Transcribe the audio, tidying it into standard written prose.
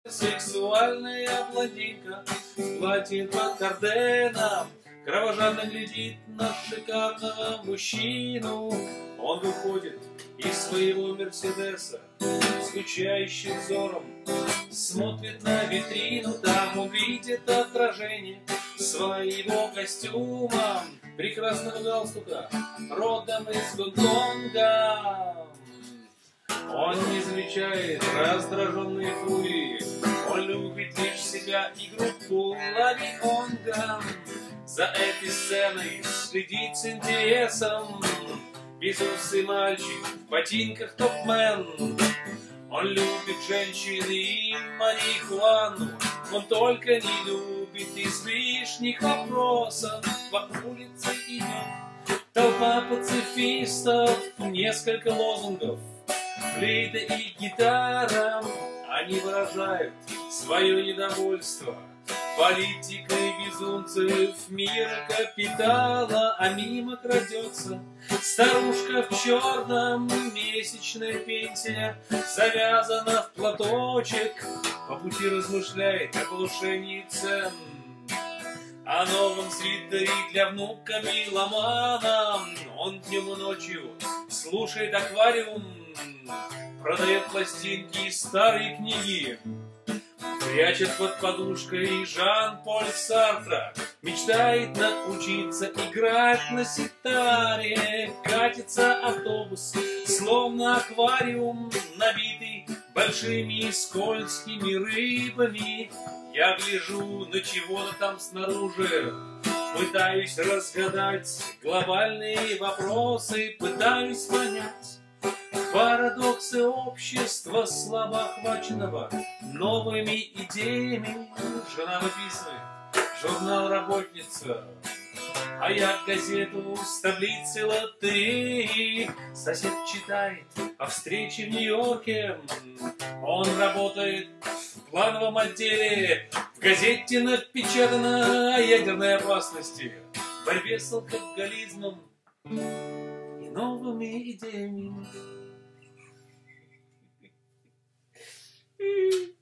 Сексуальная блондинка в платье под карденом кровожадно глядит на шикарного мужчину. Он выходит из своего Мерседеса, скучающим взором смотрит на витрину. Там он видит отражение своего костюма, прекрасного галстука, родом из Гонконга. Он не замечает раздраженные фурии, он любит лишь себя и группу Лавионга. За этой сценой следит с интересом безусый мальчик в ботинках топ-мен. Он любит женщин и марихуану, он только не любит излишних вопросов. По улице идет толпа пацифистов, несколько лозунгов, флейта и гитара. Они выражают свое недовольство политикой безумцев мира капитала. А мимо крадется старушка в черном, месячная пенсия завязана в платочек. По пути размышляет о повышении цен, о новом свитере для внука меломана. Он днем и ночью слушает аквариум, продает пластинки и старые книги, прячет под подушкой Жан-Поль Сартра, мечтает научиться играть на ситаре. Катится автобус, словно аквариум, набитый большими скользкими рыбами. Я гляжу на чего-то там снаружи, пытаюсь разгадать глобальные вопросы, пытаюсь понять парадоксы общества, слабо охваченного новыми идеями. Жена выписывает журнал «Работница», а я газету с таблицей лотереи. Сосед читает о встрече в Нью-Йорке, он работает в плановом отделе. В газете напечатано о ядерной опасности, борьбе с алкоголизмом и новыми идеями.